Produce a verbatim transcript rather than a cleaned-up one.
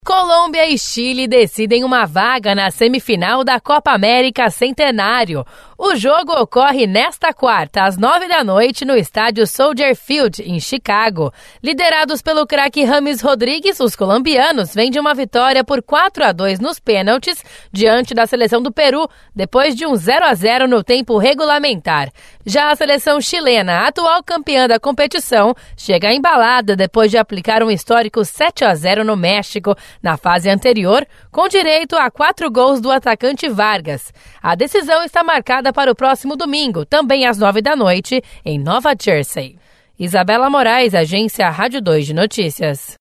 Colômbia e Chile decidem uma vaga na semifinal da Copa América Centenário. O jogo ocorre nesta quarta, às nove da noite, no estádio Soldier Field, em Chicago. Liderados pelo craque James Rodrigues, os colombianos vêm de uma vitória por quatro a dois nos pênaltis, diante da seleção do Peru, depois de um zero a zero no tempo regulamentar. Já a seleção chilena, atual campeã da competição, chega embalada depois de aplicar um histórico sete a zero no México, na fase anterior, com direito a quatro gols do atacante Vargas. A decisão está marcada para o próximo domingo, também às nove da noite, em Nova Jersey. Isabela Moraes, Agência Rádio dois de Notícias.